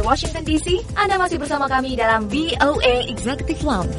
Washington DC. Anda masih bersama kami dalam VOA Executive Lounge.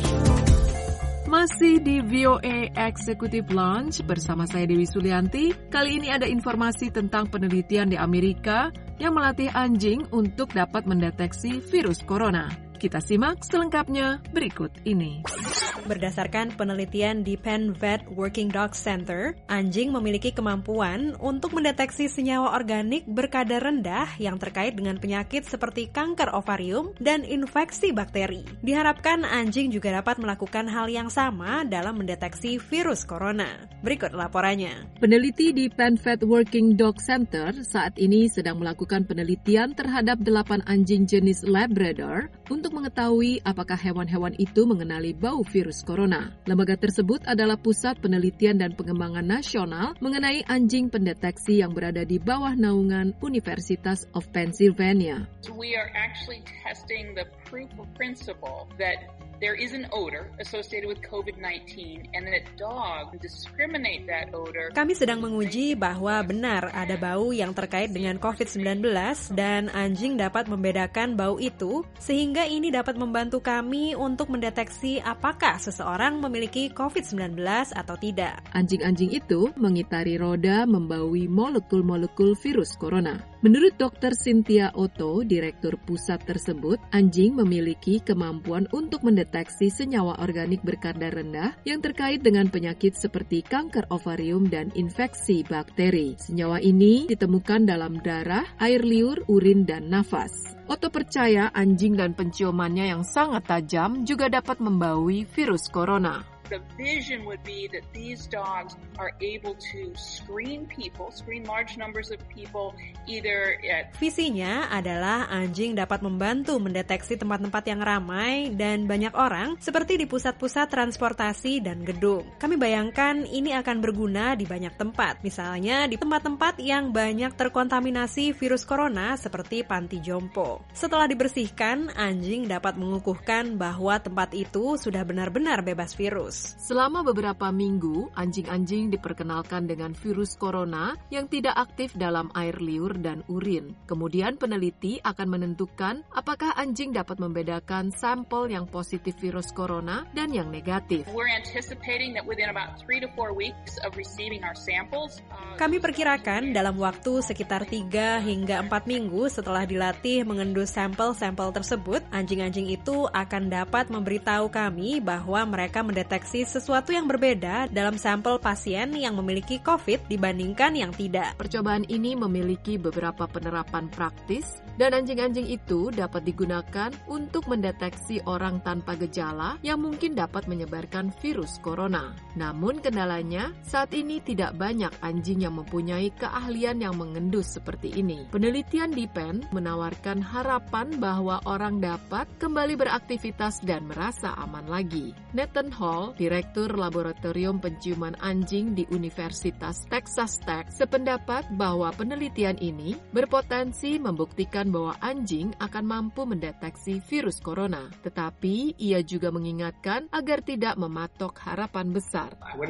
Masih di VOA Executive Lounge bersama saya Dewi Sulianti. Kali ini ada informasi tentang penelitian di Amerika yang melatih anjing untuk dapat mendeteksi virus corona. Kita simak selengkapnya berikut ini. Berdasarkan penelitian di Penn Vet Working Dog Center, anjing memiliki kemampuan untuk mendeteksi senyawa organik berkadar rendah yang terkait dengan penyakit seperti kanker ovarium dan infeksi bakteri. Diharapkan anjing juga dapat melakukan hal yang sama dalam mendeteksi virus corona. Berikut laporannya. Peneliti di Penn Vet Working Dog Center saat ini sedang melakukan penelitian terhadap 8 anjing jenis Labrador untuk mengetahui apakah hewan-hewan itu mengenali bau virus corona. Lembaga tersebut adalah Pusat Penelitian dan Pengembangan Nasional mengenai anjing pendeteksi yang berada di bawah naungan University of Pennsylvania. We are actually testing the proof of principle that there is an odor associated with COVID-19 and that dogs discriminate that odor. Kami sedang menguji bahwa benar ada bau yang terkait dengan COVID-19 dan anjing dapat membedakan bau itu sehingga ini dapat membantu kami untuk mendeteksi apakah seseorang memiliki COVID-19 atau tidak. Anjing-anjing itu mengitari roda membaui molekul-molekul virus corona. Menurut Dr. Cynthia Otto, direktur pusat tersebut, anjing memiliki kemampuan untuk mendeteksi senyawa organik berkadar rendah yang terkait dengan penyakit seperti kanker ovarium dan infeksi bakteri. Senyawa ini ditemukan dalam darah, air liur, urin, dan nafas. Otto percaya anjing dan penciumannya yang sangat tajam juga dapat membaui virus corona. The vision would be that these dogs are able to screen large numbers of people, either at... Visinya adalah anjing dapat membantu mendeteksi tempat-tempat yang ramai dan banyak orang, seperti di pusat-pusat transportasi dan gedung. Kami bayangkan ini akan berguna di banyak tempat, misalnya di tempat-tempat yang banyak terkontaminasi virus corona seperti panti jompo. Setelah dibersihkan, anjing dapat mengukuhkan bahwa tempat itu sudah benar-benar bebas virus. Selama beberapa minggu, anjing-anjing diperkenalkan dengan virus corona yang tidak aktif dalam air liur dan urin. Kemudian peneliti akan menentukan apakah anjing dapat membedakan sampel yang positif virus corona dan yang negatif. We're anticipating that within about 3 to 4 weeks of receiving our samples. Kami perkirakan dalam waktu sekitar 3 hingga 4 minggu setelah dilatih mengendus sampel-sampel tersebut, anjing-anjing itu akan dapat memberitahu kami bahwa mereka mendeteksi sesuatu yang berbeda dalam sampel pasien yang memiliki COVID dibandingkan yang tidak. Percobaan ini memiliki beberapa penerapan praktis dan anjing-anjing itu dapat digunakan untuk mendeteksi orang tanpa gejala yang mungkin dapat menyebarkan virus corona. Namun kendalanya, saat ini tidak banyak anjing yang mempunyai keahlian yang mengendus seperti ini. Penelitian di Penn menawarkan harapan bahwa orang dapat kembali beraktivitas dan merasa aman lagi. Nathan Hall, Direktur Laboratorium Penciuman Anjing di Universitas Texas Tech, sependapat bahwa penelitian ini berpotensi membuktikan bahwa anjing akan mampu mendeteksi virus corona. Tetapi ia juga mengingatkan agar tidak mematok harapan besar.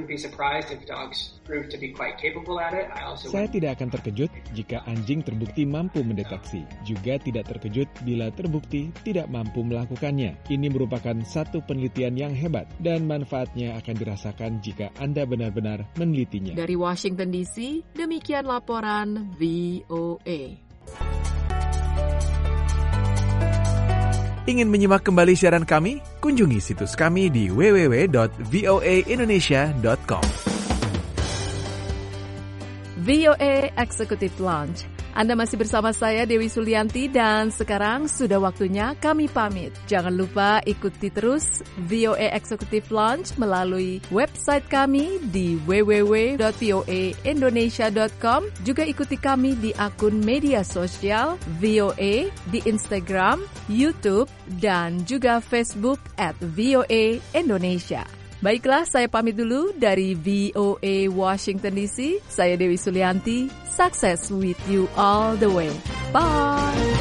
Saya tidak akan terkejut jika anjing terbukti mampu mendeteksi. Juga tidak terkejut bila terbukti tidak mampu melakukannya. Ini merupakan satu penelitian yang hebat dan manfaatnya akan dirasakan jika Anda benar-benar menelitinya. Dari Washington DC, demikian laporan VOA. Ingin menyimak kembali siaran kami? Kunjungi situs kami di www.voaindonesia.com. VOA Executive Lounge. Anda masih bersama saya Dewi Sulianti dan sekarang sudah waktunya kami pamit. Jangan lupa ikuti terus VOA Executive Lounge melalui website kami di www.voaindonesia.com. Juga ikuti kami di akun media sosial VOA di Instagram, YouTube, dan juga Facebook @VOA Indonesia. Baiklah, saya pamit dulu dari VOA Washington DC. Saya Dewi Sulianti. Success with you all the way. Bye!